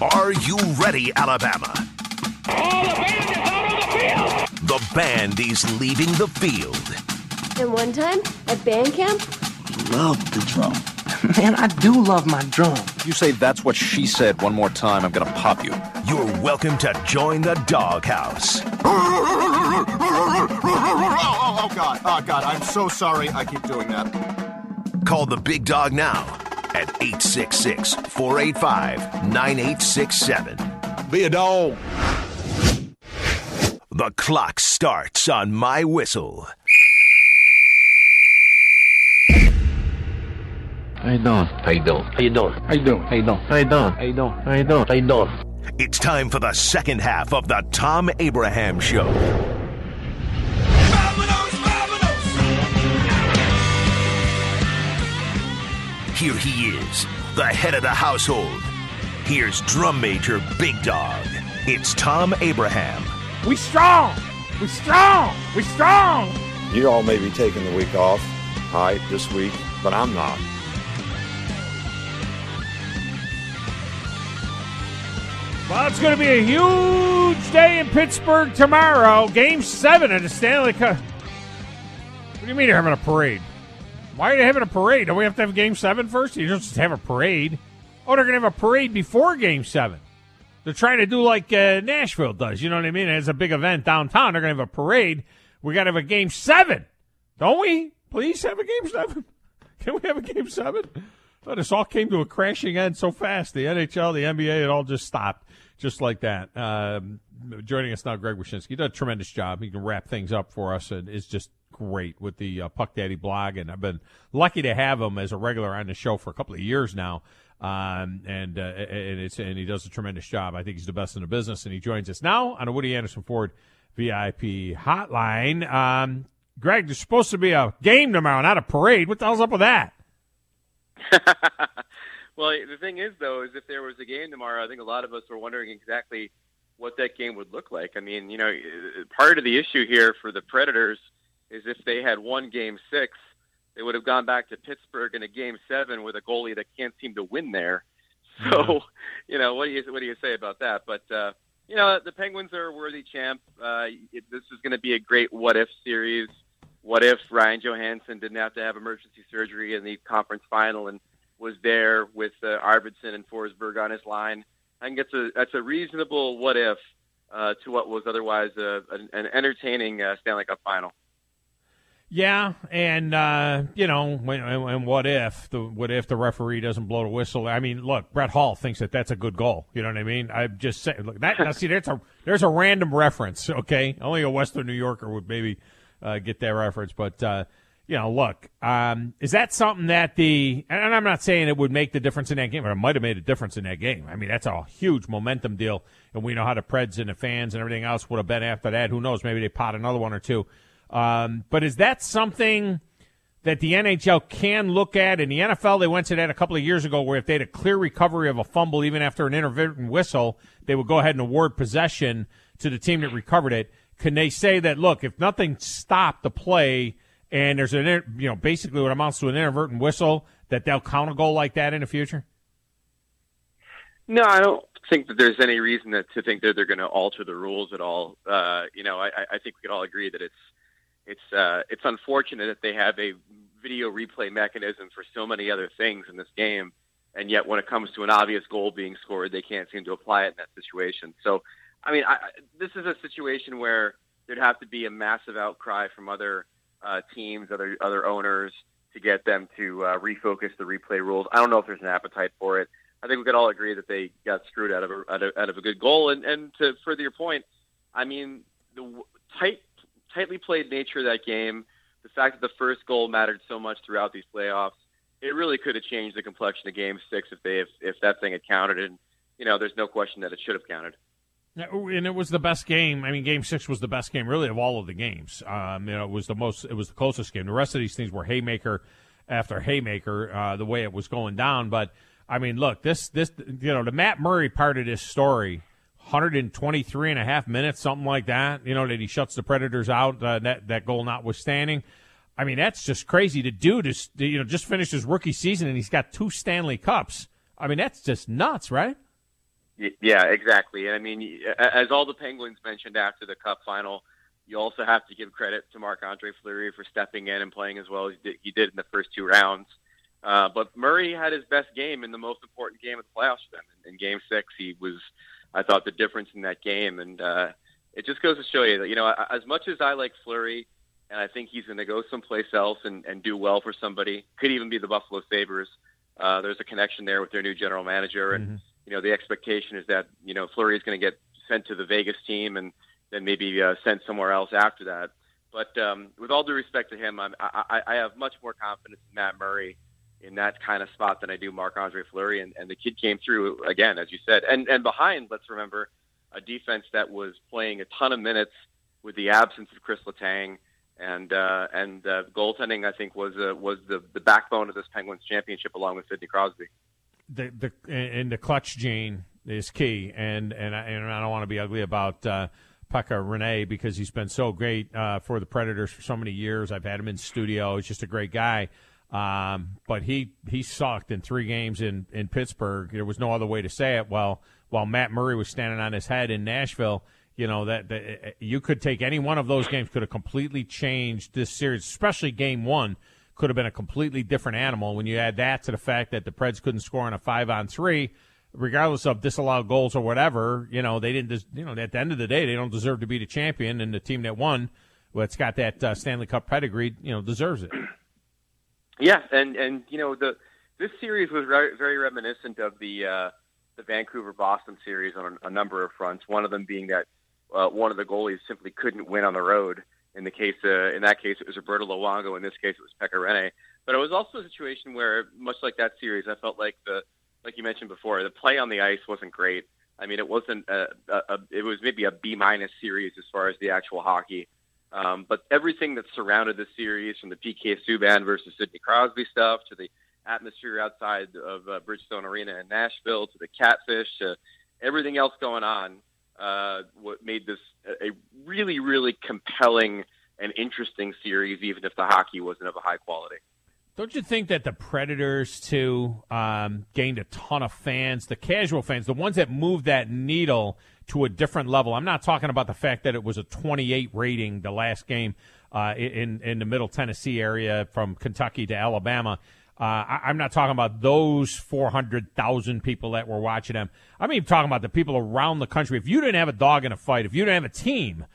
Are you ready, Alabama? Oh, the band is out on the field! The band is leaving the field. And one time, at band camp, love the drum. Man, I do love my drum. You say that's what she said one more time, I'm gonna pop you. You're welcome to join the doghouse. Oh, God, I'm so sorry I keep doing that. Call the big dog now at 866-485-9867. Be a dog. The clock starts on my whistle. How you doing? How you doing? How you doing? How you doing? How you doing? How you doing? How you doing? How you doing? How you doing? It's time for the second half of the Tom Abraham Show. Here he is, the head of the household. Here's drum major Big Dog. It's Tom Abraham. We strong! We strong! We strong! You all may be taking the week off, this week, but I'm not. Well, it's going to be a huge day in Pittsburgh tomorrow. Game 7 of the Stanley Cup. What do you mean you're having a parade? Why are you having a parade? Don't we have to have Game 7 first? You don't just have a parade. Oh, they're going to have a parade before Game 7. They're trying to do like Nashville does. You know what I mean? It's a big event downtown. They're going to have a parade. We got to have a Game 7. Don't we? Please have a Game 7. Can we have a Game 7? Oh, this all came to a crashing end so fast. The NHL, the NBA, it all just stopped just like that. Joining us now, Greg Wyshynski. He does a tremendous job. He can wrap things up for us, and is just great with the Puck Daddy blog. And I've been lucky to have him as a regular on the show for a couple of years now. And he does a tremendous job. I think he's the best in the business, and he joins us now on the Woody Anderson Ford VIP hotline. Greg, there's supposed to be a game tomorrow, not a parade. What the hell's up with that? Well, the thing is, though, is if there was a game tomorrow, I think a lot of us were wondering exactly what that game would look like. I mean, you know, part of the issue here for the Predators is if they had won Game 6, they would have gone back to Pittsburgh in a Game 7 with a goalie that can't seem to win there. So, you know, what do you say about that? But, you know, the Penguins are a worthy champ. This is going to be a great what-if series. What if Ryan Johansson didn't have to have emergency surgery in the conference final and was there with Arvidsson and Forsberg on his line? I think that's a reasonable what if to what was otherwise an entertaining Stanley Cup final. Yeah, and you know, and what if the referee doesn't blow the whistle? I mean, look, Brett Hull thinks that's a good goal. You know what I mean? I'm just saying. Look, now see, there's a random reference. Okay, only a Western New Yorker would maybe get that reference, but. You know, look, is that something that and I'm not saying it would make the difference in that game, but it might have made a difference in that game. I mean, that's a huge momentum deal, and we know how the Preds and the fans and everything else would have been after that. Who knows? Maybe they pot another one or two. But is that something that the NHL can look at? In the NFL, they went to that a couple of years ago where if they had a clear recovery of a fumble, even after an intermittent whistle, they would go ahead and award possession to the team that recovered it. Can they say that, look, if nothing stopped the play and there's basically what amounts to an inadvertent whistle, that they'll count a goal like that in the future? No, I don't think that there's any reason to think that they're going to alter the rules at all. I think we can all agree that it's unfortunate that they have a video replay mechanism for so many other things in this game, and yet when it comes to an obvious goal being scored, they can't seem to apply it in that situation. So, I mean, this is a situation where there'd have to be a massive outcry from other teams, other owners, to get them to refocus the replay rules. I don't know if there's an appetite for it. I think we could all agree that they got screwed out of a good goal. And to further your point, I mean, the tightly played nature of that game, the fact that the first goal mattered so much throughout these playoffs, it really could have changed the complexion of Game 6 if that thing had counted. And you know, there's no question that it should have counted. And it was the best game. I mean, Game 6 was the best game, really, of all of the games. It was the closest game. The rest of these things were haymaker after haymaker, the way it was going down. But I mean, look, this, the Matt Murray part of this story, 123 and a half minutes, something like that. You know, that he shuts the Predators out. That goal notwithstanding. I mean, that's just crazy. The dude is, just finished his rookie season and he's got 2 Stanley Cups. I mean, that's just nuts, right? Yeah, exactly. And I mean, as all the Penguins mentioned after the Cup final, you also have to give credit to Marc-Andre Fleury for stepping in and playing as well as he did in the first 2 rounds. But Murray had his best game in the most important game of the playoffs for them. In Game 6, he was, I thought, the difference in that game. And it just goes to show you that, you know, as much as I like Fleury, and I think he's going to go someplace else and do well for somebody, could even be the Buffalo Sabres, there's a connection there with their new general manager. And, you know, the expectation is that, you know, Fleury is going to get sent to the Vegas team and then maybe sent somewhere else after that. But with all due respect to him, I have much more confidence in Matt Murray in that kind of spot than I do Marc-Andre Fleury. And the kid came through, again, as you said. And behind, let's remember, a defense that was playing a ton of minutes with the absence of Chris Letang. And goaltending, I think, was the backbone of this Penguins championship, along with Sidney Crosby. The clutch gene is key, and I don't want to be ugly about Pekka Rinne because he's been so great for the Predators for so many years. I've had him in studio; he's just a great guy. But he sucked in 3 games in Pittsburgh. There was no other way to say it. While Matt Murray was standing on his head in Nashville. You know, that you could take any one of those games, could have completely changed this series, especially Game 1 could have been a completely different animal. When you add that to the fact that the Preds couldn't score on a 5-on-3, regardless of disallowed goals or whatever, you know, they didn't, you know, at the end of the day, they don't deserve to be the champion, and the team that won, well, it's got that Stanley Cup pedigree, you know, deserves it. Yeah, and you know, this series was very, very reminiscent of the Vancouver-Boston series on a number of fronts, one of them being that one of the goalies simply couldn't win on the road. In that case, it was Roberto Luongo. In this case, it was Pekka Rinne. But it was also a situation where, much like that series, I felt like like you mentioned before, the play on the ice wasn't great. I mean, it wasn't it was maybe a B- series as far as the actual hockey. But everything that surrounded the series, from the PK Subban versus Sidney Crosby stuff to the atmosphere outside of Bridgestone Arena in Nashville to the catfish to everything else going on, what made this a really, really compelling and interesting series, even if the hockey wasn't of a high quality. Don't you think that the Predators, too, gained a ton of fans, the casual fans, the ones that moved that needle to a different level? I'm not talking about the fact that it was a 28 rating, the last game in the Middle Tennessee area from Kentucky to Alabama. I'm not talking about those 400,000 people that were watching them. I'm even talking about the people around the country. If you didn't have a dog in a fight, if you didn't have a team,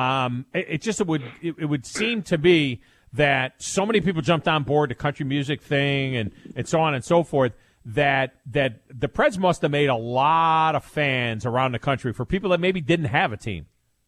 it would seem to be that so many people jumped on board the country music thing and so on and so forth that the Preds must have made a lot of fans around the country for people that maybe didn't have a team.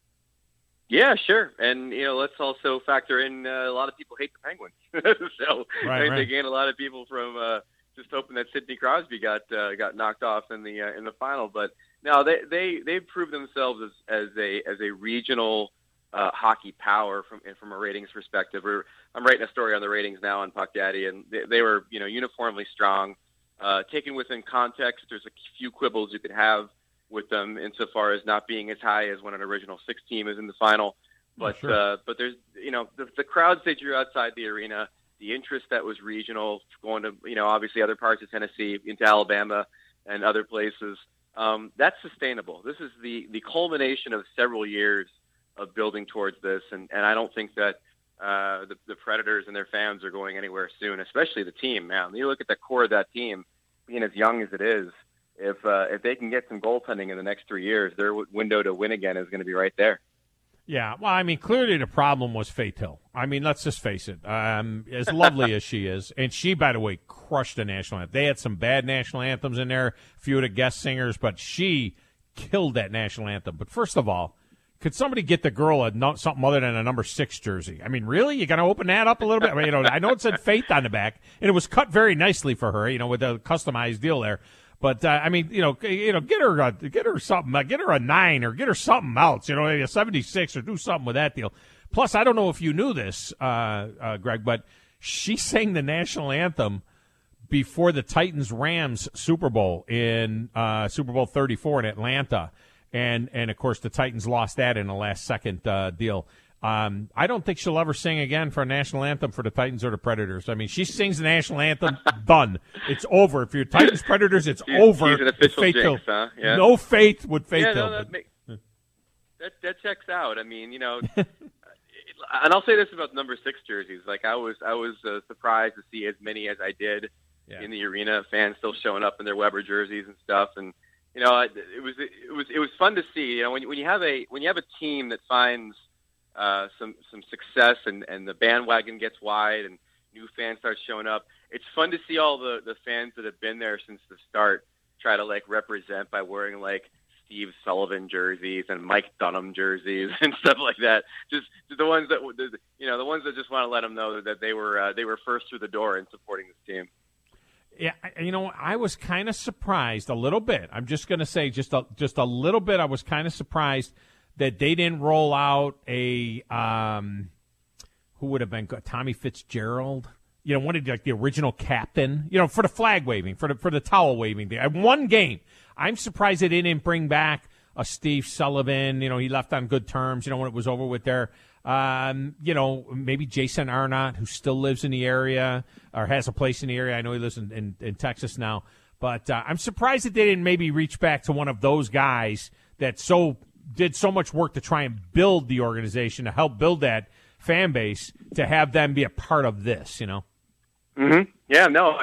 Yeah, sure. And, you know, let's also factor in a lot of people hate the Penguins. So right. They gained a lot of people from just hoping that Sidney Crosby got knocked off in the final. But no, they've proved themselves as a regional hockey power from a ratings perspective. I'm writing a story on the ratings now on Puck Daddy, and they were, you know, uniformly strong. Taken within context, there's a few quibbles you could have with them insofar as not being as high as when an original 6 team is in the final. But sure. But there's, you know, the crowds they drew outside the arena, the interest that was regional, going to, you know, obviously other parts of Tennessee, into Alabama and other places, that's sustainable. This is the culmination of several years of building towards this, and I don't think that the Predators and their fans are going anywhere soon, especially the team, man. You look at the core of that team, being as young as it is, if they can get some goaltending in the next 3 years, their window to win again is going to be right there. Yeah, well, I mean, clearly the problem was Faith Hill. I mean, let's just face it. As lovely as she is, and she, by the way, crushed the national anthem. They had some bad national anthems in there, a few of the guest singers, but she killed that national anthem. But first of all, could somebody get the girl something other than a number 6 jersey? I mean, really? You got to open that up a little bit? I mean, you know, I know it said Faith on the back, and it was cut very nicely for her, you know, with the customized deal there. But I mean, get her something, get her a 9 or get her something else, you know, maybe a 76 or do something with that deal. Plus, I don't know if you knew this, Greg, but she sang the national anthem before the Titans-Rams Super Bowl in Super Bowl 34 in Atlanta. And of course, the Titans lost that in a last-second deal. I don't think she'll ever sing again for a national anthem for the Titans or the Predators. I mean, she sings the national anthem, done. It's over. If you're Titans Predators, it's over. She's an official Faith jinx, Hill. huh? Yeah. No faith with Faith Yeah, Hill. no, that checks out. I mean, and I'll say this about number 6 jerseys. Like I was surprised to see as many as I did in the arena. Fans still showing up in their Weber jerseys and stuff, and it was fun to see. You know, when you have a team that finds some success and the bandwagon gets wide and new fans start showing up, it's fun to see all the fans that have been there since the start try to like represent by wearing like Steve Sullivan jerseys and Mike Dunham jerseys and stuff like that. Just the ones that the ones that just want to let them know that they were first through the door in supporting this team. Yeah, I was kind of surprised a little bit. I'm just going to say just a little bit. I was kind of surprised that they didn't roll out a who would have been Tommy Fitzgerald. One of the original captain. For the flag waving, for the towel waving. One game. I'm surprised they didn't bring back a Steve Sullivan. He left on good terms. When it was over with there. Maybe Jason Arnott, who still lives in the area or has a place in the area. I know he lives in Texas now. But I'm surprised that they didn't maybe reach back to one of those guys that did so much work to try and build the organization, to help build that fan base, to have them be a part of this, Mm-hmm. Yeah, no.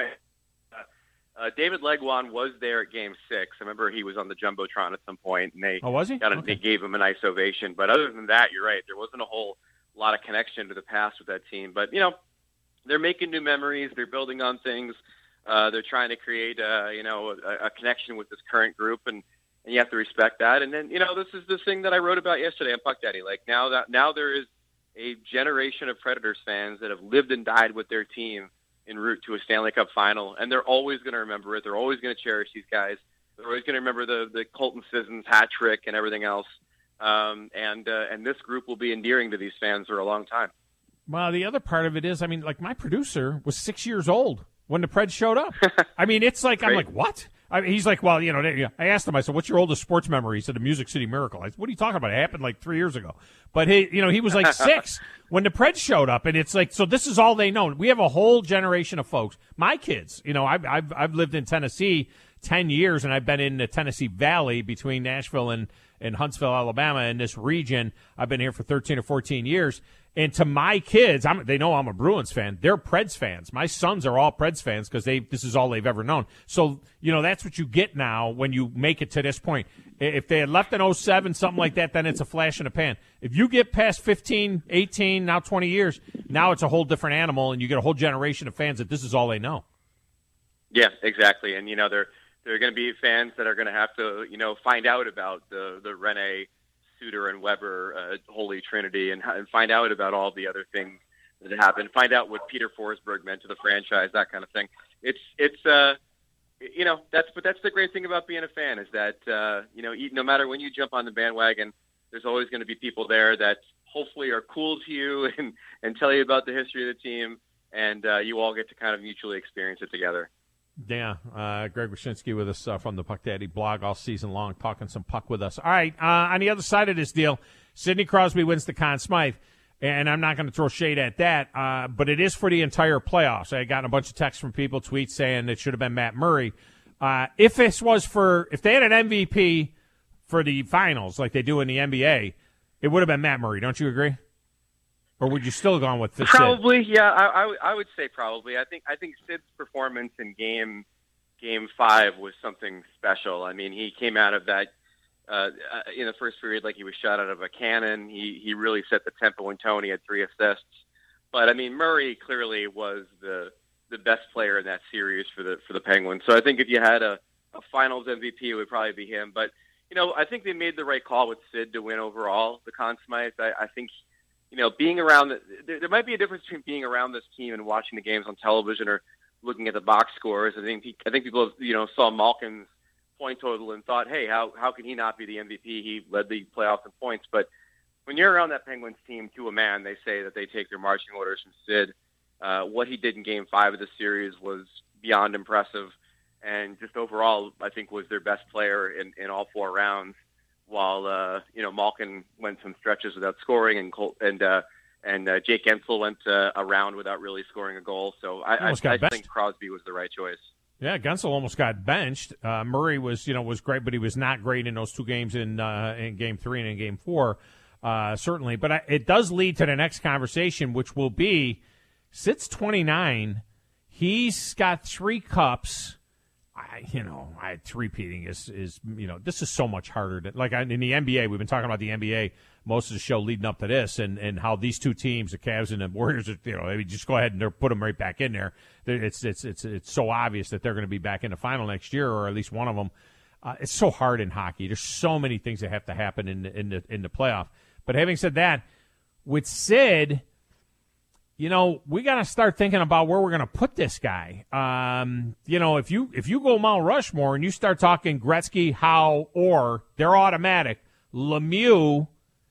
David Legwan was there at Game 6. I remember he was on the Jumbotron at some point, and was he? They gave him a nice ovation. But other than that, you're right. There wasn't a whole lot of connection to the past with that team. But, they're making new memories. They're building on things. They're trying to create, a connection with this current group, and you have to respect that. And then, this is the thing that I wrote about yesterday on Puck Daddy. Like now there is a generation of Predators fans that have lived and died with their team en route to a Stanley Cup final, and they're always going to remember it. They're always going to cherish these guys. They're always going to remember the Colton Sissons hat trick and everything else. And this group will be endearing to these fans for a long time. Well, the other part of it is, my producer was 6 years old when the Preds showed up. It's like, I'm like, what? He's like, well, I asked him, I said, what's your oldest sports memory? He said, the Music City Miracle. I said, what are you talking about? It happened like 3 years ago. But he was like 6 when the Preds showed up, and it's like, so this is all they know. We have a whole generation of folks. My kids, I've lived in Tennessee 10 years, and I've been in the Tennessee Valley between Nashville and Huntsville, Alabama, in this region. I've been here for 13 or 14 years. And to my kids, they know I'm a Bruins fan. They're Preds fans. My sons are all Preds fans because this is all they've ever known. So, that's what you get now when you make it to this point. If they had left in 07, something like that, then it's a flash in the pan. If you get past 15, 18, now 20 years, now it's a whole different animal, and you get a whole generation of fans that this is all they know. Yeah, exactly. And, there are going to be fans that are going to have to, find out about the Rene, Suter, and Weber Holy Trinity and find out about all the other things that happened. Find out what Peter Forsberg meant to the franchise, that kind of thing. That's the great thing about being a fan is that no matter when you jump on the bandwagon, there's always going to be people there that hopefully are cool to you and tell you about the history of the team, and you all get to kind of mutually experience it together. Yeah, Greg Wyshynski with us from the Puck Daddy blog all season long, talking some puck with us. All right, on the other side of this deal, Sidney Crosby wins the Conn Smythe, and I'm not going to throw shade at that, but it is for the entire playoffs. I got a bunch of texts from people, tweets saying it should have been Matt Murray. If they had an MVP for the finals like they do in the NBA, it would have been Matt Murray. Don't you agree? Or would you still have gone with Sid? Probably, yeah. I would say probably. I think Sid's performance in Game 5 was something special. He came out of that in the first period like he was shot out of a cannon. He really set the tempo in tone. He had 3 assists. But Murray clearly was the best player in that series for the Penguins. So I think if you had a Finals MVP, it would probably be him. But I think they made the right call with Sid to win overall the Conn Smythe. I think. Being around there might be a difference between being around this team and watching the games on television or looking at the box scores. I think people, saw Malkin's point total and thought, hey, how can he not be the MVP? He led the playoffs in points. But when you're around that Penguins team to a man, they say that they take their marching orders from Sid. What he did in Game 5 of the series was beyond impressive. And just overall, I think was their best player in all 4 rounds. Malkin went some stretches without scoring, and Jake Gensel went a round without really scoring a goal. So I think Crosby was the right choice. Yeah, Gensel almost got benched. Murray was great, but he was not great in those two games in Game 3 and in Game 4, certainly. But it does lead to the next conversation, which will be Sid's 29. He's got 3 cups. Repeating is this is so much harder. In the NBA, we've been talking about the NBA most of the show leading up to this, and how these two teams, the Cavs and the Warriors, they just go ahead and put them right back in there. It's so obvious that they're going to be back in the final next year, or at least one of them. It's so hard in hockey. There's so many things that have to happen in the playoff. But having said that, with Sid, we got to start thinking about where we're going to put this guy. If you go Mount Rushmore and you start talking Gretzky, Howe, or they're automatic. Lemieux,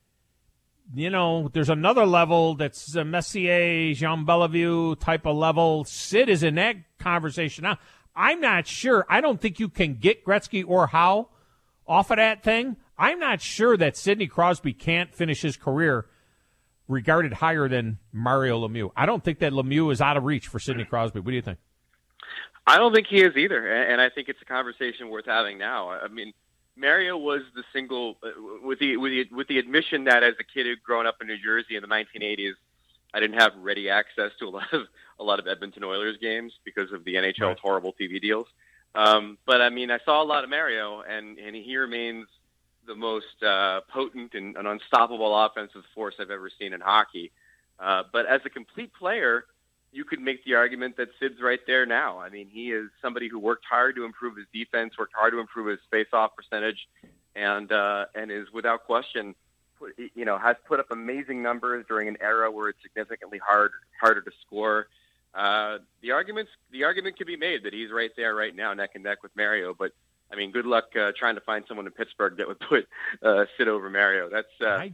there's another level that's a Messier, Jean Bellevue type of level. Sid is in that conversation now. I'm not sure. I don't think you can get Gretzky or Howe off of that thing. I'm not sure that Sidney Crosby can't finish his career regarded higher than Mario Lemieux. I don't think that Lemieux is out of reach for Sidney Crosby. What do you think? I don't think he is either, and I think it's a conversation worth having now. I mean, Mario was the single with the admission that as a kid who'd grown up in New Jersey in the 1980s, I didn't have ready access to a lot of Edmonton Oilers games because of the NHL's horrible TV deals. But I mean, I saw a lot of Mario, and he remains the most potent and an unstoppable offensive force I've ever seen in hockey. But as a complete player, you could make the argument that Sid's right there now. I mean, he is somebody who worked hard to improve his defense, worked hard to improve his face-off percentage, and is without question, has put up amazing numbers during an era where it's significantly harder to score. The argument could be made that he's right there right now, neck and neck with Mario, but I mean, good luck trying to find someone in Pittsburgh that would put Sid over Mario. That's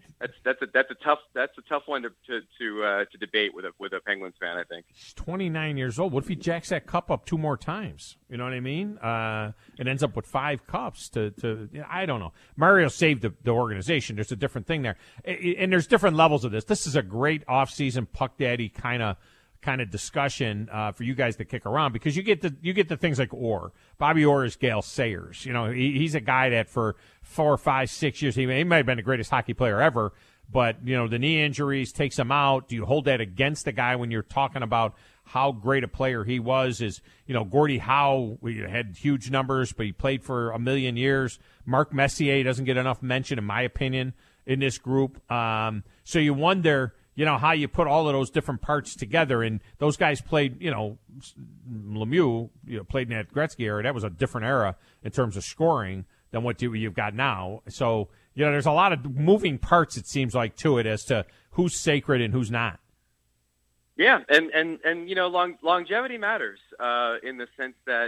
a tough one to debate with a Penguins fan, I think. He's 29 years old. What if he jacks that cup up 2 more times? You know what I mean? It ends up with 5 cups. I don't know. Mario saved the organization. There's a different thing there, and there's different levels of this. This is a great off-season puck daddy kind of discussion for you guys to kick around, because you get the things like Orr. Bobby Orr is Gale Sayers. He's a guy that for 4, 5, 6 years, he might have been the greatest hockey player ever, but the knee injuries takes him out. Do you hold that against the guy when you're talking about how great a player he was? Gordie Howe had huge numbers, but he played for a million years. Mark Messier doesn't get enough mention, in my opinion, in this group. So you wonder, how you put all of those different parts together. And those guys played, Lemieux, played in that Gretzky era. That was a different era in terms of scoring than what you've got now. So, there's a lot of moving parts, it seems like, to it as to who's sacred and who's not. Yeah, and longevity matters in the sense that,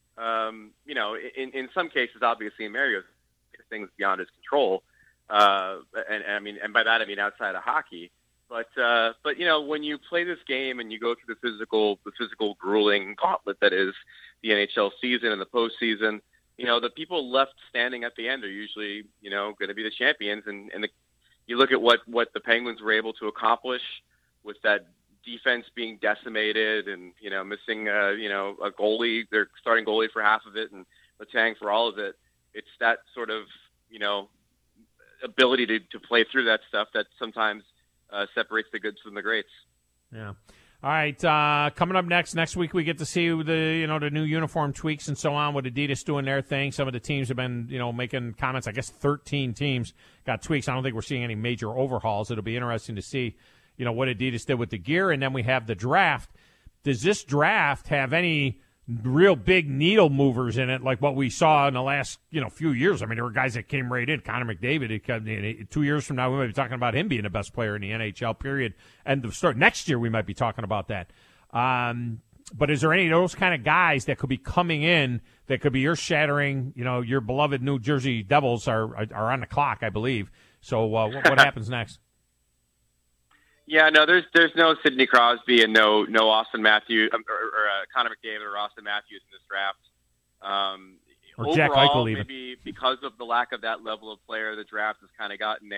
in some cases, obviously, in Mario's things beyond his control. And by that I mean outside of hockey. But when you play this game and you go through the physical grueling gauntlet that is the NHL season and the postseason, the people left standing at the end are usually, going to be the champions. And you look at what the Penguins were able to accomplish with that defense being decimated and, missing, a goalie, their starting goalie for half of it and Letang for all of it. It's that sort of, ability to play through that stuff that sometimes separates the goods from the greats. Yeah. All right. Coming up next week we get to see the new uniform tweaks and so on. With Adidas doing their thing, some of the teams have been making comments. I guess 13 teams got tweaks. I don't think we're seeing any major overhauls. It'll be interesting to see what Adidas did with the gear, and then we have the draft. Does this draft have any real big needle movers in it, like what we saw in the last few years? I mean, there were guys that came right in. Connor McDavid, 2 years from now, we might be talking about him being the best player in the NHL, period. And the start next year, we might be talking about that. But is there any of those kind of guys that could be coming in that could be earth-shattering? Your beloved New Jersey Devils are on the clock, I believe. So what happens next? Yeah, no, there's no Sidney Crosby and no Austin Matthews or Connor McDavid or Austin Matthews in this draft. Or overall, Jack Eichel even. Maybe because of the lack of that level of player, the draft has kind of gotten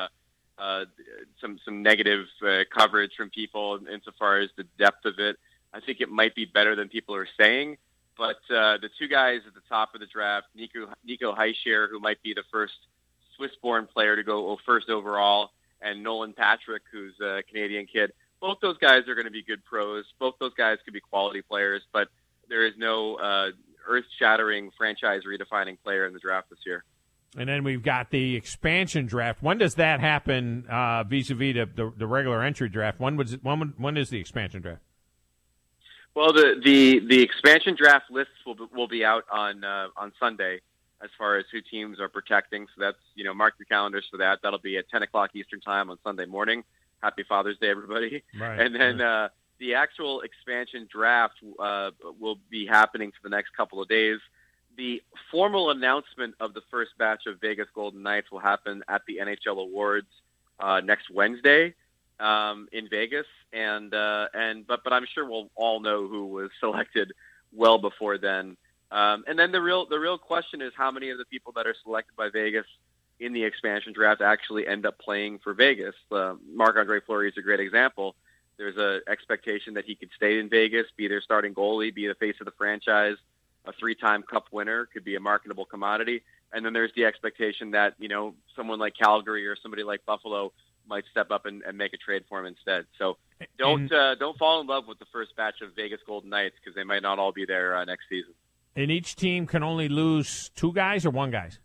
some negative coverage from people insofar as the depth of it. I think it might be better than people are saying. But the two guys at the top of the draft, Nico Hischier, who might be the first Swiss-born player to go first overall, and Nolan Patrick, who's a Canadian kid, both those guys are going to be good pros. Both those guys could be quality players, but there is no earth-shattering, franchise-redefining player in the draft this year. And then we've got the expansion draft. When does that happen vis-a-vis the regular entry draft? When is the expansion draft? Well, the expansion draft lists will be out on Sunday as far as who teams are protecting. So that's, mark your calendars for that. That'll be at 10 o'clock Eastern time on Sunday morning. Happy Father's Day, everybody. Right. And then the actual expansion draft will be happening for the next couple of days. The formal announcement of the first batch of Vegas Golden Knights will happen at the NHL Awards next Wednesday in Vegas, but I'm sure we'll all know who was selected well before then. And then the real question is how many of the people that are selected by Vegas in the expansion draft actually end up playing for Vegas. Marc-Andre Fleury is a great example. There's an expectation that he could stay in Vegas, be their starting goalie, be the face of the franchise, a 3-time Cup winner, could be a marketable commodity. And then there's the expectation that, someone like Calgary or somebody like Buffalo might step up and make a trade for him instead. So don't fall in love with the first batch of Vegas Golden Knights because they might not all be there next season. And each team can only lose 2 guys or 1 guy?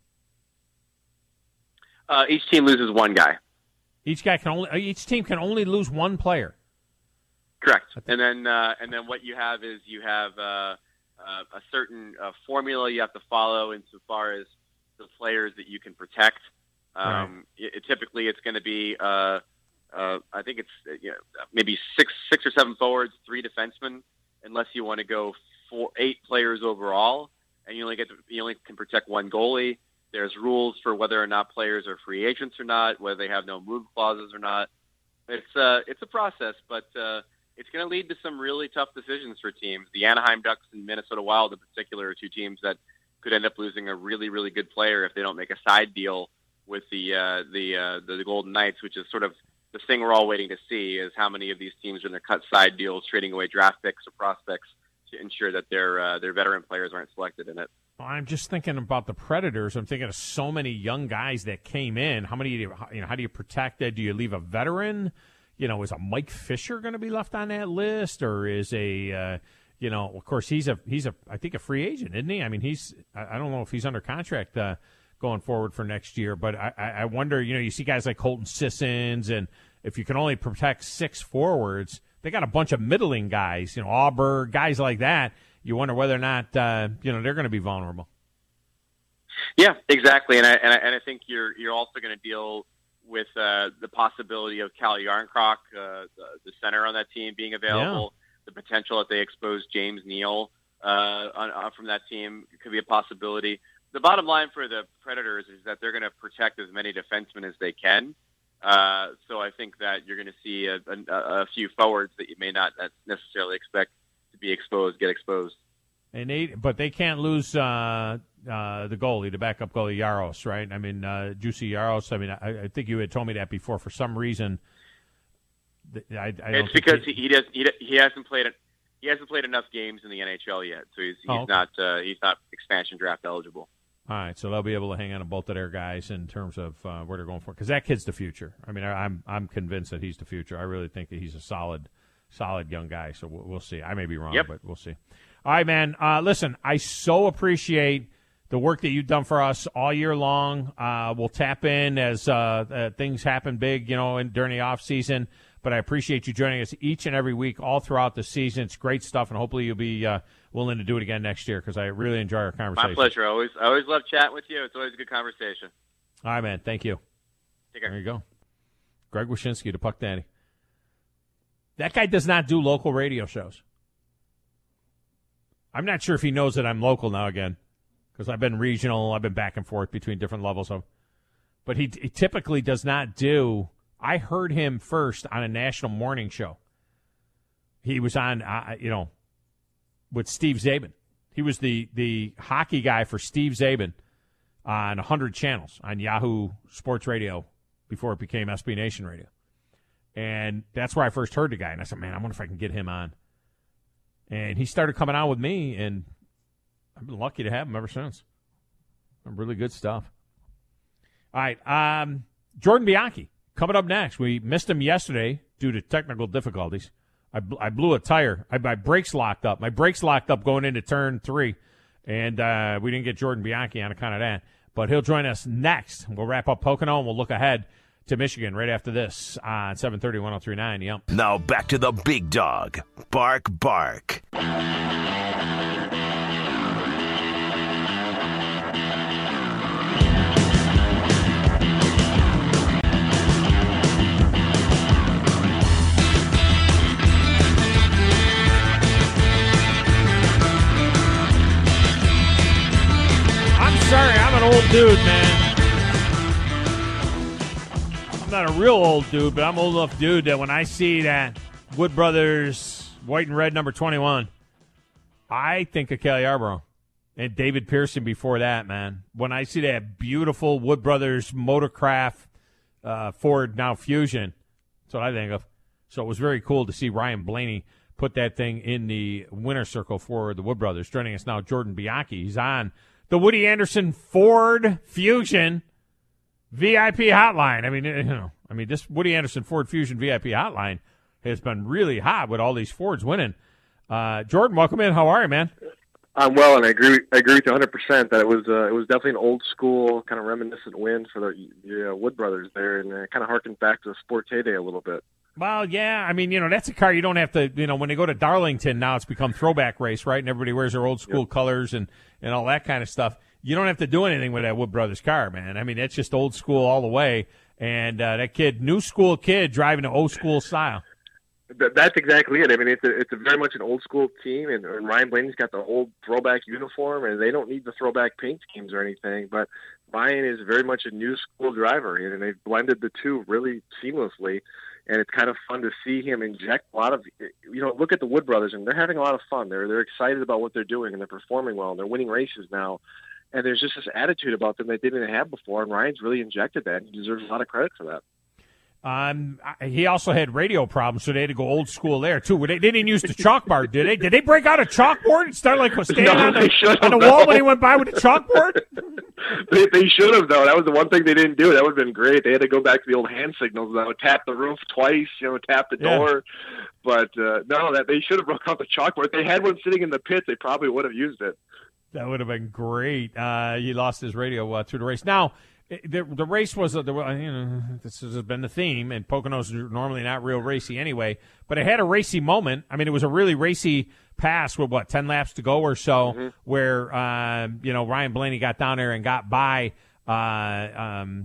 Each team loses 1 guy. Each team can only lose 1 player. Correct. And then what you have is a certain formula you have to follow insofar as the players that you can protect. Right. Typically, it's going to be I think it's maybe 6 or 7 forwards, 3 defensemen, unless you want to go 8 players overall, and you only can protect 1 goalie. There's rules for whether or not players are free agents or not, whether they have no move clauses or not. It's a process, but it's going to lead to some really tough decisions for teams. The Anaheim Ducks and Minnesota Wild in particular are 2 teams that could end up losing a really, really good player if they don't make a side deal with the Golden Knights, which is sort of the thing we're all waiting to see, is how many of these teams are going to cut side deals, trading away draft picks or prospects to ensure that their veteran players aren't selected in it. Well, I'm just thinking about the Predators. I'm thinking of so many young guys that came in. How many? How do you protect that? Do you leave a veteran? Is a Mike Fisher going to be left on that list, or is of course he's I think a free agent, isn't he? I mean, I don't know if he's under contract going forward for next year, but I wonder. You see guys like Colton Sissons, and if you can only protect 6 forwards, they got a bunch of middling guys, Auberg, guys like that. You wonder whether or not they're going to be vulnerable. Yeah, exactly, and I think you're also going to deal with the possibility of Cal Yarncroc, the center on that team, being available. Yeah. The potential that they expose James Neal from that team could be a possibility. The bottom line for the Predators is that they're going to protect as many defensemen as they can. So I think that you're going to see a few forwards that you may not necessarily expect to be exposed get exposed. But they can't lose the goalie, the backup goalie, Yaros, right? I mean, Juuse Saros. I mean, I think you had told me that before. For some reason, it's because he hasn't played enough games in the NHL yet, so he's not expansion draft eligible. All right, so they'll be able to hang on to both of their guys in terms of where they're going for, because that kid's the future. I mean, I'm convinced that he's the future. I really think that he's a solid young guy. So we'll see. I may be wrong, but we'll see. All right, man. Listen, I so appreciate the work that you've done for us all year long. We'll tap in as things happen big, during the off season. But I appreciate you joining us each and every week all throughout the season. It's great stuff, and hopefully you'll be willing to do it again next year because I really enjoy our conversation. My pleasure. I always love chatting with you. It's always a good conversation. All right, man. Thank you. Take care. There you go. Greg Wyshynski, the Puck Daddy. That guy does not do local radio shows. I'm not sure if he knows that I'm local now again because I've been regional. I've been back and forth between different levels of. But he typically does not do. I heard him first on a national morning show. He was on, with Steve Zabin. He was the hockey guy for Steve Zabin on 100 channels on Yahoo Sports Radio before it became SB Nation Radio. And that's where I first heard the guy. And I said, man, I wonder if I can get him on. And he started coming on with me, and I've been lucky to have him ever since. Really good stuff. All right, Jordan Bianchi coming up next. We missed him yesterday due to technical difficulties. I blew a tire. My brakes locked up. My brakes locked up going into turn 3, and we didn't get Jordan Bianchi on account of that. But he'll join us next. We'll wrap up Pocono, and we'll look ahead to Michigan right after this on 730 103.9. Yep. Now back to the big dog. Bark, bark. Sorry, I'm an old dude, man. I'm not a real old dude, but I'm an old enough dude that when I see that Wood Brothers white and red number 21, I think of Kelly Yarborough and David Pearson before that, man. When I see that beautiful Wood Brothers Motorcraft Ford now Fusion, that's what I think of. So it was very cool to see Ryan Blaney put that thing in the winner's circle for the Wood Brothers. Joining us now, Jordan Bianchi. He's on the Woody Anderson Ford Fusion VIP hotline. I mean, this Woody Anderson Ford Fusion VIP hotline has been really hot with all these Fords winning. Jordan, welcome in. How are you, man? I'm well, and I agree with you 100% that it was definitely an old school kind of reminiscent win for the Wood Brothers there, and it kind of harkened back to the Sport Heyday a little bit. Well, yeah, I mean, that's a car you don't have to, when they go to Darlington now, it's become throwback race, right? And everybody wears their old school colors and all that kind of stuff. You don't have to do anything with that Wood Brothers car, man. I mean, it's just old school all the way. And that kid, new school kid, driving an old school style. That's exactly it. I mean, it's a very much an old school team, and Ryan Blaney's got the old throwback uniform, and they don't need the throwback paint schemes or anything. But Ryan is very much a new school driver, and they've blended the two really seamlessly. And it's kind of fun to see him inject a lot of, look at the Wood Brothers, and they're having a lot of fun. They're excited about what they're doing, and they're performing well, and they're winning races now. And there's just this attitude about them they didn't have before, and Ryan's really injected that. He deserves a lot of credit for that. He also had radio problems, so they had to go old school there, too. They didn't use the chalkboard, did they? Did they break out a chalkboard and start standing on the wall when he went by with the chalkboard? They should have, though. That was the one thing they didn't do. That would have been great. They had to go back to the old hand signals, though. Tap the roof twice, tap the door. But, no, that they should have broke out the chalkboard. If they had one sitting in the pits, they probably would have used it. That would have been great. He lost his radio through the race. Now, the race was, this has been the theme, and Pocono's normally not real racy anyway, but it had a racy moment. I mean, it was a really racy pass with, 10 laps to go or so, where, Ryan Blaney got down there and got by Kyle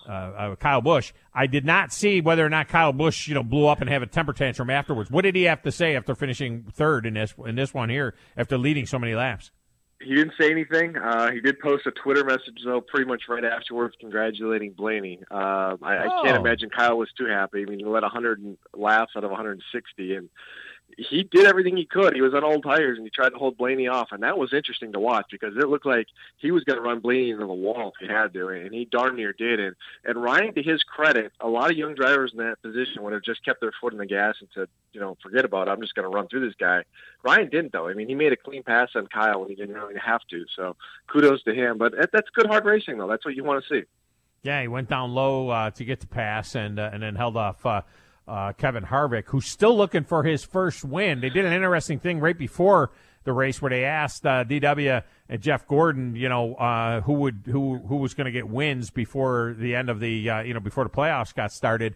Busch. I did not see whether or not Kyle Busch, blew up and have a temper tantrum afterwards. What did he have to say after finishing third in this one here, after leading so many laps? He didn't say anything. He did post a Twitter message, though, pretty much right afterwards, congratulating Blaney. I can't imagine Kyle was too happy. I mean, he led 100 laps out of 160, and he did everything he could. He was on old tires, and he tried to hold Blaney off, and that was interesting to watch because it looked like he was going to run Blaney into the wall if he had to, and he darn near did. And Ryan, to his credit, a lot of young drivers in that position would have just kept their foot in the gas and said, forget about it. I'm just going to run through this guy. Ryan didn't, though. I mean, he made a clean pass on Kyle when he didn't really have to, so kudos to him. But that's good hard racing, though. That's what you want to see. Yeah, he went down low to get the pass and then held off Kevin Harvick, who's still looking for his first win. They did an interesting thing right before the race where they asked DW and Jeff Gordon, who was going to get wins before the end of the before the playoffs got started,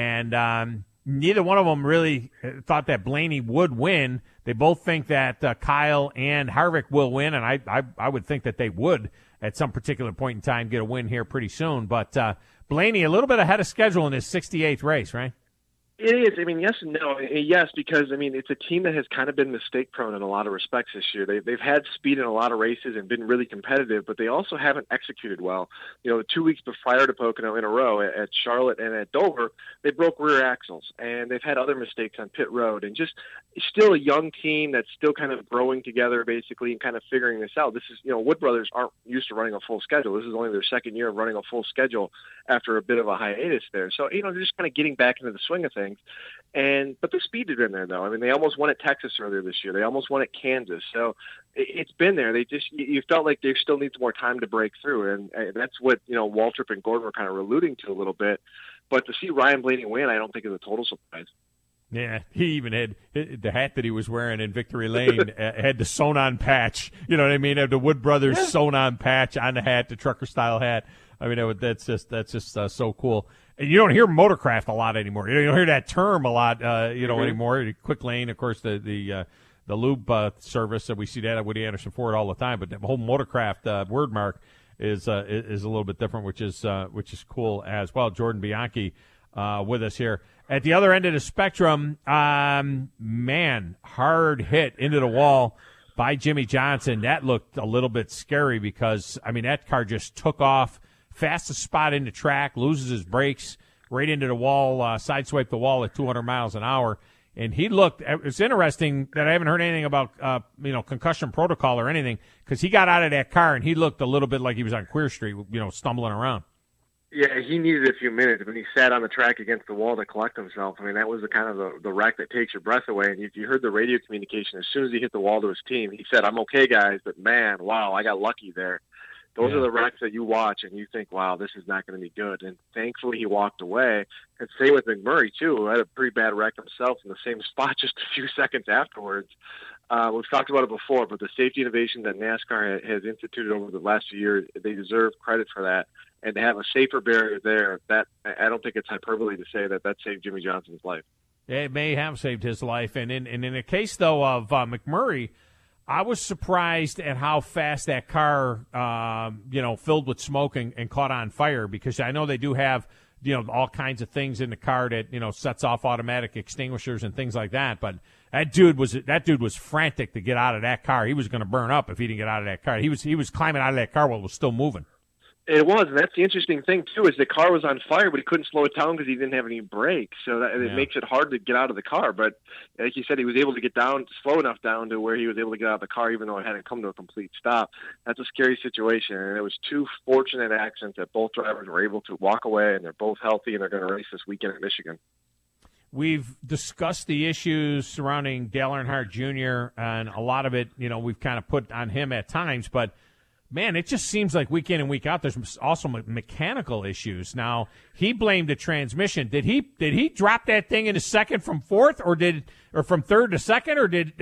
and neither one of them really thought that Blaney would win. They both think that Kyle and Harvick will win, and I would think that they would at some particular point in time get a win here pretty soon. But Blaney a little bit ahead of schedule in his 68th race, right? It is. I mean, yes and no. Yes, because, I mean, it's a team that has kind of been mistake-prone in a lot of respects this year. They've had speed in a lot of races and been really competitive, but they also haven't executed well. The 2 weeks prior to Pocono in a row at Charlotte and at Dover, they broke rear axles, and they've had other mistakes on pit road. And just still a young team that's still kind of growing together, basically, and kind of figuring this out. This is, Wood Brothers aren't used to running a full schedule. This is only their second year of running a full schedule after a bit of a hiatus there. So, they're just kind of getting back into the swing of things. But the speed had been there, though. I mean, they almost won at Texas earlier this year. They almost won at Kansas. So it's been there. You felt like there still needs more time to break through, and that's what Waltrip and Gordon were kind of alluding to a little bit. But to see Ryan Blaney win, I don't think is a total surprise. Yeah, he even had the hat that he was wearing in Victory Lane had the sewn-on patch. You know what I mean? Had the Wood Brothers sewn-on patch on the hat, the trucker-style hat. I mean, that's just so cool. And you don't hear motorcraft a lot anymore. You don't hear that term a lot, anymore. Quick lane, of course, the lube service, we see that at Woody Anderson Ford all the time. But the whole motorcraft word mark is a little bit different, which is cool as well. Jordan Bianchi with us here. At the other end of the spectrum, man, hard hit into the wall by Jimmie Johnson. That looked a little bit scary because, I mean, that car just took off. Fastest spot in the track, loses his brakes right into the wall, sideswiped the wall at 200 miles an hour. And he looked, it's interesting that I haven't heard anything about, concussion protocol or anything, because he got out of that car and he looked a little bit like he was on Queer Street, stumbling around. Yeah, he needed a few minutes, but he sat on the track against the wall to collect himself. I mean, that was the kind of the wreck that takes your breath away. And you heard the radio communication as soon as he hit the wall to his team. He said, "I'm okay, guys, but man, wow, I got lucky there." Those are the wrecks that you watch and you think, wow, this is not going to be good. And thankfully he walked away. And same with McMurray, too, who had a pretty bad wreck himself in the same spot just a few seconds afterwards. We've talked about it before, but the safety innovation that NASCAR has instituted over the last few years, they deserve credit for that. And to have a safer barrier there, that I don't think it's hyperbole to say that saved Jimmie Johnson's life. It may have saved his life. And in the case, though, of McMurray, I was surprised at how fast that car, filled with smoke and caught on fire, because I know they do have, all kinds of things in the car that, sets off automatic extinguishers and things like that. But that dude was frantic to get out of that car. He was going to burn up if he didn't get out of that car. He was climbing out of that car while it was still moving. It was, and that's the interesting thing, too, is the car was on fire, but he couldn't slow it down because he didn't have any brakes. So it makes it hard to get out of the car. But like you said, he was able to get down, slow enough down to where he was able to get out of the car, even though it hadn't come to a complete stop. That's a scary situation, and it was two fortunate accidents that both drivers were able to walk away, and they're both healthy, and they're going to race this weekend at Michigan. We've discussed the issues surrounding Dale Earnhardt Jr., and a lot of it, we've kind of put on him at times, but man, it just seems like week in and week out there's also mechanical issues. Now, he blamed the transmission. Did he drop that thing into second from fourth, or from third to second,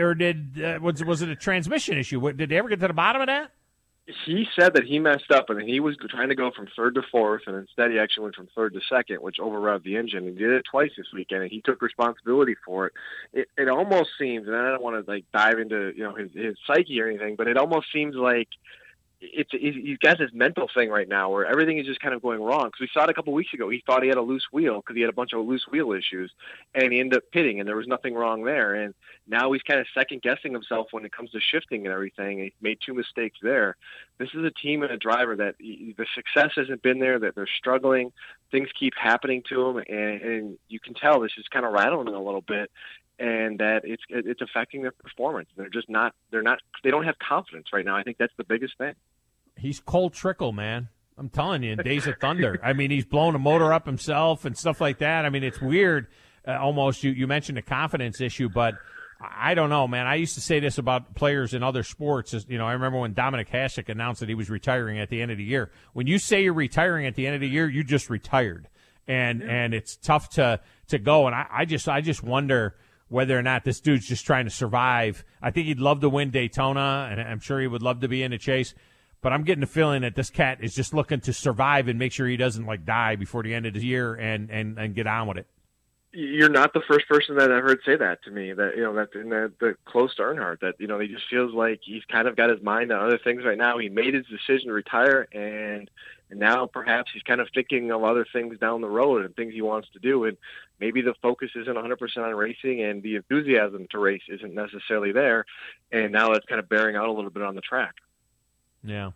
was it a transmission issue? Did they ever get to the bottom of that? He said that he messed up, and he was trying to go from third to fourth, and instead he actually went from third to second, which overrevved the engine. He did it twice this weekend, and he took responsibility for it. It almost seems, and I don't want to dive into his psyche or anything, but it almost seems like he's got this mental thing right now where everything is just kind of going wrong. Because we saw it a couple weeks ago. He thought he had a loose wheel because he had a bunch of loose wheel issues, and he ended up pitting, and there was nothing wrong there. And now he's kind of second-guessing himself when it comes to shifting and everything. He made two mistakes there. This is a team and a driver that the success hasn't been there, that they're struggling. Things keep happening to them, and you can tell this is kind of rattling them a little bit, and that it's affecting their performance. They don't have confidence right now. I think that's the biggest thing. He's Cole Trickle, man. I'm telling you, in Days of Thunder. I mean, he's blown a motor up himself and stuff like that. I mean, it's weird. Almost, you mentioned a confidence issue, but I don't know, man. I used to say this about players in other sports. I remember when Dominic Hasek announced that he was retiring at the end of the year. When you say you're retiring at the end of the year, you just retired, and it's tough to go. And I just wonder whether or not this dude's just trying to survive. I think he'd love to win Daytona, and I'm sure he would love to be in the chase. But I'm getting the feeling that this cat is just looking to survive and make sure he doesn't die before the end of the year and get on with it. You're not the first person that I've heard say that to me. That close to Earnhardt. That he just feels like he's kind of got his mind on other things right now. He made his decision to retire, and And now perhaps he's kind of thinking of other things down the road and things he wants to do. And maybe the focus isn't 100% on racing and the enthusiasm to race isn't necessarily there. And now it's kind of bearing out a little bit on the track. Yeah.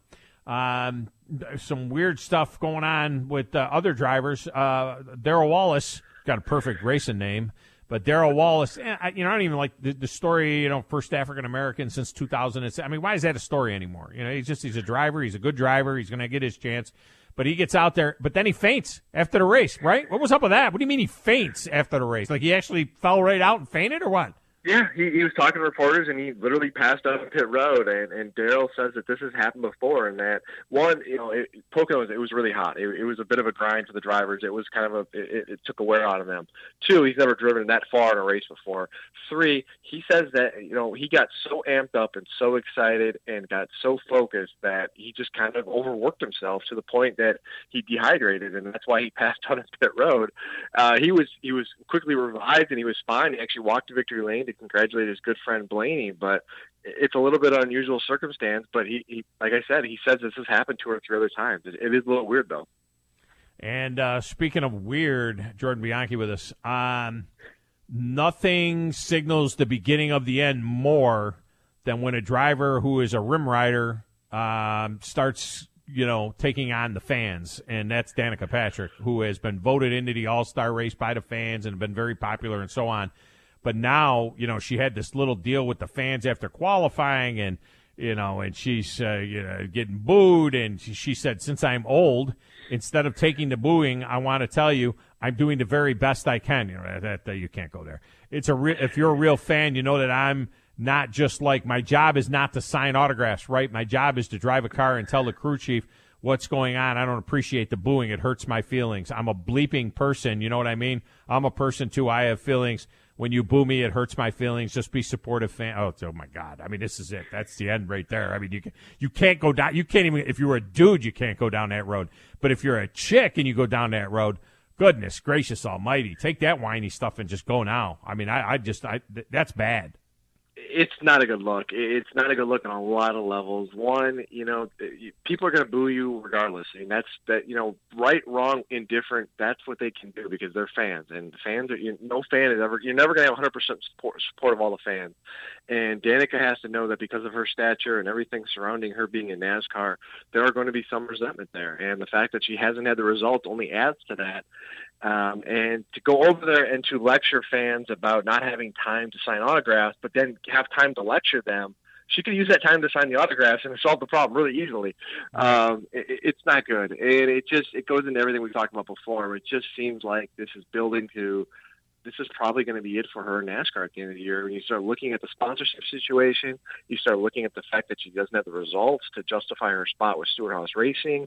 Some weird stuff going on with other drivers. Darrell Wallace got a perfect racing name, but Darrell Wallace, I don't even like the story, first African-American since 2000. I mean, why is that a story anymore? He's a driver. He's a good driver. He's going to get his chance. But he gets out there, but then he faints after the race, right? What was up with that? What do you mean he faints after the race? Like he actually fell right out and fainted or what? Yeah, he was talking to reporters, and he literally passed out on pit road. And Darrell says that this has happened before, and that one, Poconos, it was really hot. It was a bit of a grind for the drivers. It was kind of it took a wear out of them. 2, he's never driven that far in a race before. 3, he says that he got so amped up and so excited and got so focused that he just kind of overworked himself to the point that he dehydrated, and that's why he passed out on pit road. He was quickly revived, and he was fine. He actually walked to victory lane to congratulate his good friend Blaney, but it's a little bit unusual circumstance. But he like I said, he says this has happened 2 or 3 other times. It is a little weird though. And speaking of weird, Jordan Bianchi with us. Nothing signals the beginning of the end more than when a driver who is a rim rider starts taking on the fans, and that's Danica Patrick, who has been voted into the All-Star race by the fans and been very popular and so on. But now, she had this little deal with the fans after qualifying, and she's getting booed, and she said, since I'm old, instead of taking the booing, I want to tell you I'm doing the very best I can. That you can't go there. If you're a real fan, you know that I'm not just like, my job is not to sign autographs, right? My job is to drive a car and tell the crew chief what's going on. I don't appreciate the booing. It hurts my feelings. I'm a bleeping person. You know what I mean? I'm a person too. I have feelings. When you boo me, it hurts my feelings. Just be supportive fan. Oh my God. I mean, this is it. That's the end right there. I mean, you can't go down. You can't even, if you were a dude, you can't go down that road. But if you're a chick and you go down that road, goodness gracious almighty, take that whiny stuff and just go now. I mean, that's bad. It's not a good look. It's not a good look on a lot of levels. One, people are going to boo you regardless. I mean, right, wrong, indifferent. That's what they can do because they're fans, and fans are. No fan is ever. You're never going to have 100% support of all the fans. And Danica has to know that because of her stature and everything surrounding her being in NASCAR, there are going to be some resentment there. And the fact that she hasn't had the results only adds to that. And to go over there and to lecture fans about not having time to sign autographs, but then have time to lecture them, she could use that time to sign the autographs and solve the problem really easily. It's not good. And it goes into everything we talked about before. It just seems like this is building to, this is probably going to be it for her in NASCAR at the end of the year. When you start looking at the sponsorship situation, you start looking at the fact that she doesn't have the results to justify her spot with Stewart-Haas Racing.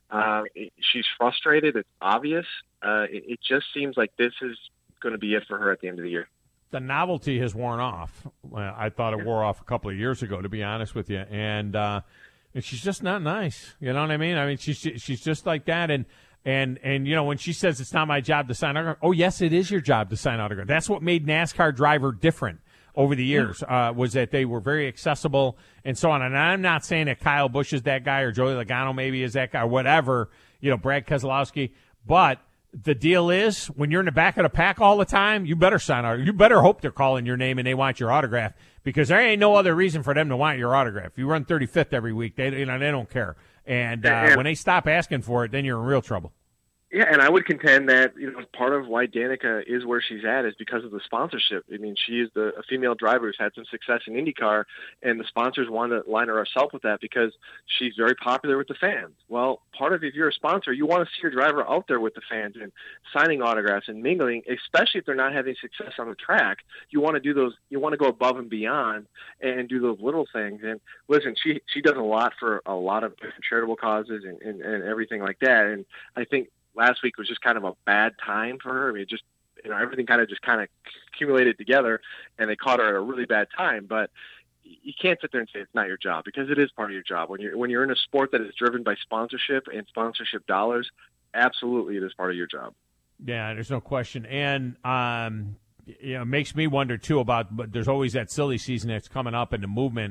She's frustrated. It's obvious. It just seems like this is going to be it for her at the end of the year. The novelty has worn off. I thought it wore off a couple of years ago, to be honest with you. And she's just not nice. You know what I mean? I mean, she's just like that. And when she says it's not my job to sign autograph, oh, yes, it is your job to sign autograph. That's what made NASCAR driver different over the years, was that they were very accessible and so on. And I'm not saying that Kyle Busch is that guy or Joey Logano maybe is that guy or whatever, Brad Keselowski. But the deal is, when you're in the back of the pack all the time, you better sign autograph. You better hope they're calling your name and they want your autograph, because there ain't no other reason for them to want your autograph. You run 35th every week, they don't care. And when they stop asking for it, then you're in real trouble. Yeah, and I would contend that part of why Danica is where she's at is because of the sponsorship. I mean, she is a female driver who's had some success in IndyCar, and the sponsors want to line her up with that because she's very popular with the fans. Well, part of, if you're a sponsor, you want to see your driver out there with the fans and signing autographs and mingling, especially if they're not having success on the track. You want to do those. You want to go above and beyond and do those little things. And listen, she does a lot for a lot of different charitable causes and everything like that. And I think last week was just kind of a bad time for her. I mean, just everything kind of accumulated together, and they caught her at a really bad time. But you can't sit there and say it's not your job, because it is part of your job. When you're in a sport that is driven by sponsorship and sponsorship dollars, absolutely it is part of your job. Yeah, there's no question. And it makes me wonder too but there's always that silly season that's coming up in the movement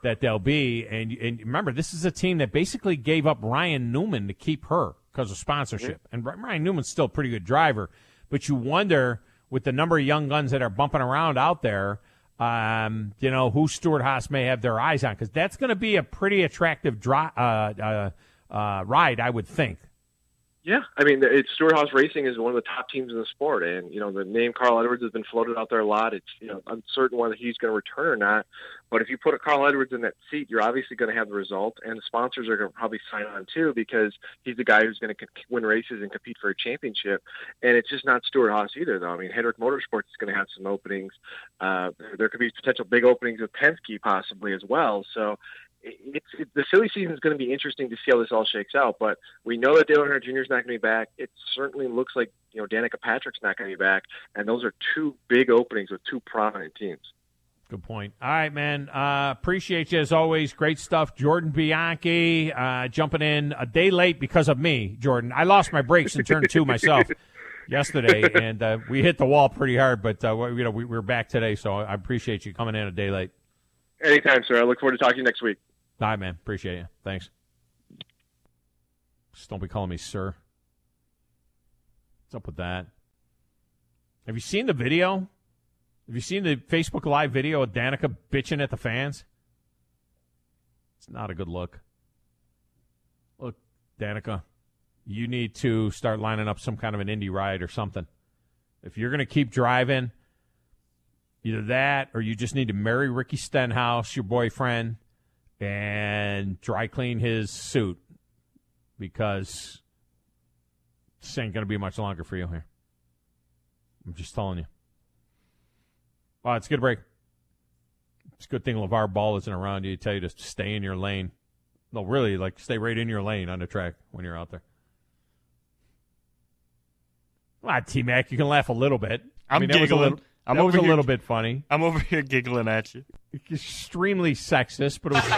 that they'll be. And remember, this is a team that basically gave up Ryan Newman to keep her because of sponsorship. And Ryan Newman's still a pretty good driver. But you wonder, with the number of young guns that are bumping around out there, who Stewart-Haas may have their eyes on, because that's going to be a pretty attractive ride, I would think. Yeah, I mean, Stewart-Haas Racing is one of the top teams in the sport, and the name Carl Edwards has been floated out there a lot. It's uncertain whether he's going to return or not. But if you put a Carl Edwards in that seat, you're obviously going to have the result, and the sponsors are going to probably sign on too, because he's the guy who's going to win races and compete for a championship. And it's just not Stewart-Haas either, though. I mean, Hendrick Motorsports is going to have some openings. There could be potential big openings with Penske possibly as well. So. The silly season is going to be interesting to see how this all shakes out, but we know that Dale Earnhardt Jr. is not going to be back. It certainly looks like Danica Patrick's not going to be back, and those are two big openings with two prominent teams. Good point. All right, man. Appreciate you as always. Great stuff. Jordan Bianchi jumping in a day late because of me, Jordan. I lost my brakes in turn 2 myself yesterday, and we hit the wall pretty hard, but we're back today, so I appreciate you coming in a day late. Anytime, sir. I look forward to talking to you next week. All right, man. Appreciate you. Thanks. Just don't be calling me sir. What's up with that? Have you seen the video? Have you seen the Facebook Live video of Danica bitching at the fans? It's not a good look. Look, Danica, you need to start lining up some kind of an Indy ride or something. If you're going to keep driving, either that or you just need to marry Ricky Stenhouse, your boyfriend, and dry clean his suit, because this ain't going to be much longer for you here. I'm just telling you. Well, it's a good break. It's a good thing LeVar Ball isn't around you to tell you to stay in your lane. No, really, stay right in your lane on the track when you're out there. Well, T-Mac, you can laugh a little bit. I'm giggling. That was a little bit funny. I'm over here giggling at you. Extremely sexist, but it was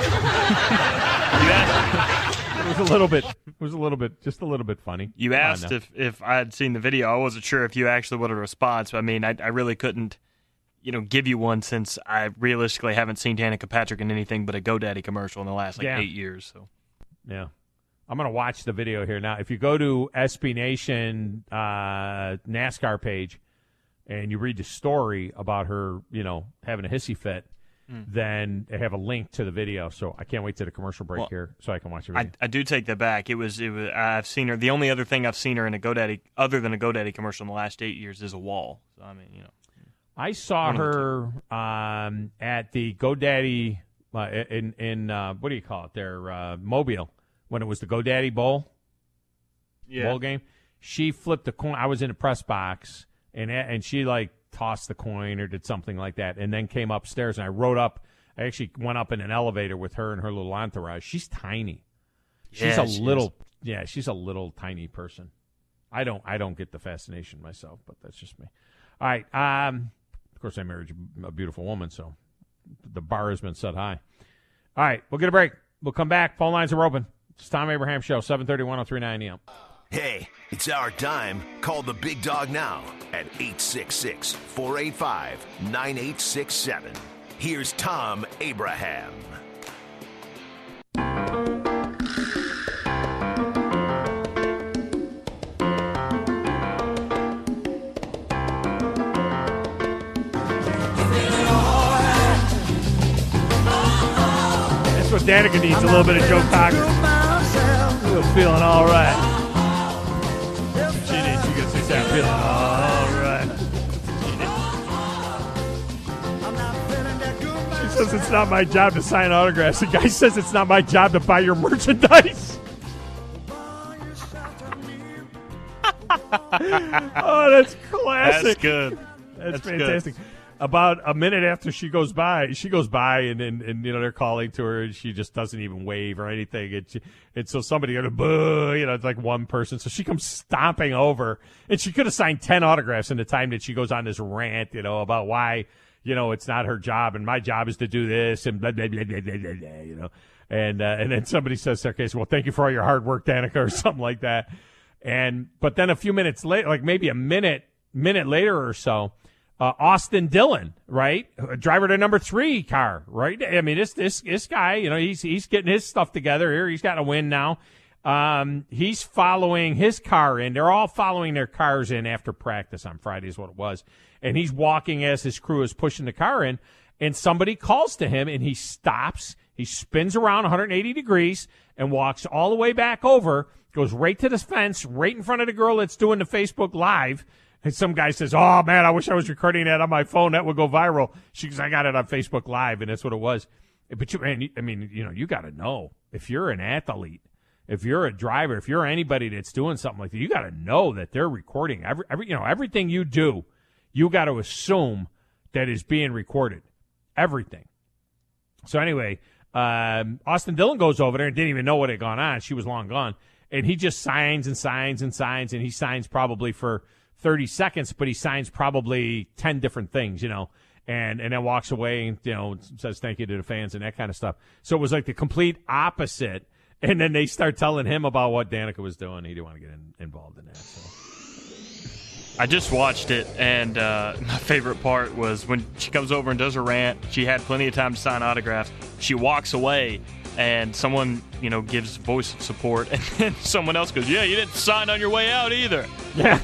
just a little bit funny. You asked if I had seen the video. I wasn't sure if you actually wanted a response. But I mean, I really couldn't, give you one, since I realistically haven't seen Danica Patrick in anything but a GoDaddy commercial in the last 8 years. So, yeah. I'm going to watch the video here now. If you go to SB Nation NASCAR page, and you read the story about her, having a hissy fit, then they have a link to the video. So I can't wait to the commercial break here so I can watch the video. I do take that back. It was. I've seen her. The only other thing I've seen her in a GoDaddy, other than a GoDaddy commercial in the last 8 years, is a wall. So I mean, I saw her at the GoDaddy in what do you call it there, Mobile, when it was the GoDaddy Bowl game. She flipped a coin. I was in the press box. And she tossed the coin or did something like that, and then came upstairs. And I rode up. I actually went up in an elevator with her and her little entourage. She's tiny. She's a little tiny person. I don't get the fascination myself, but that's just me. All right. Of course, I married a beautiful woman, so the bar has been set high. All right, we'll get a break. We'll come back. Phone lines are open. It's Tom Abraham Show, 730-1039 AM. Hey, it's our time. Call the big dog now at 866-485-9867. Here's Tom Abraham. That's what Danica needs, a little bit of Joe Cocker. We're feeling all right. I'm feeling all right. She says it's not my job to sign autographs. The guy says it's not my job to buy your merchandise. Oh, that's classic. That's good. That's fantastic. Good. About a minute after she goes by, and they're calling to her, and she just doesn't even wave or anything. And so somebody goes, boo, it's like one person. So she comes stomping over, and she could have signed 10 autographs in the time that she goes on this rant, about why, it's not her job, and my job is to do this, and blah, blah, blah, blah, blah, blah, And then somebody says, okay, so, well, thank you for all your hard work, Danica, or something like that. But then a few minutes later, like maybe a minute later or so, Austin Dillon, right? Driver to number 3 car, right? I mean, this guy, he's getting his stuff together here. He's got a win now. He's following his car in. They're all following their cars in after practice on Friday is what it was. And he's walking as his crew is pushing the car in, and somebody calls to him, and he stops. He spins around 180 degrees and walks all the way back over, goes right to the fence, right in front of the girl that's doing the Facebook Live. And some guy says, "Oh, man, I wish I was recording that on my phone. That would go viral." She goes, "I got it on Facebook Live," and that's what it was. But, you got to know. If you're an athlete, if you're a driver, if you're anybody that's doing something like that, you got to know that they're recording. Everything you do, you got to assume that is being recorded. Everything. So anyway, Austin Dillon goes over there and didn't even know what had gone on. She was long gone. And he just signs and signs and signs, and he signs probably for 30 seconds, but he signs probably 10 different things, and then walks away and, says thank you to the fans and that kind of stuff. So it was like the complete opposite. And then they start telling him about what Danica was doing. He didn't want to get involved in that. So I just watched it, and my favorite part was when she comes over and does her rant. She had plenty of time to sign autographs. She walks away, and someone, gives voice of support, and then someone else goes, "Yeah, you didn't sign on your way out either." Yeah.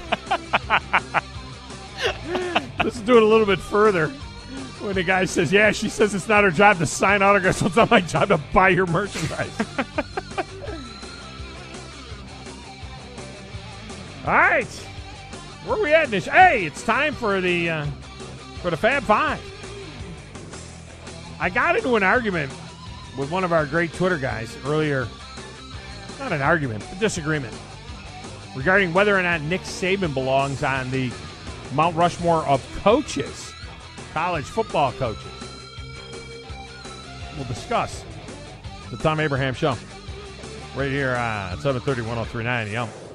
Let's do it a little bit further. When the guy says, "Yeah, she says it's not her job to sign autographs, so it's not my job to buy your merchandise." All right. Where are we at, Nish? Hey, it's time for the Fab Five. I got into an argument with one of our great Twitter guys earlier. Not an argument, a disagreement regarding whether or not Nick Saban belongs on the Mount Rushmore of coaches, college football coaches. We'll discuss the Tom Abraham Show right here on 730-1039 The Elm.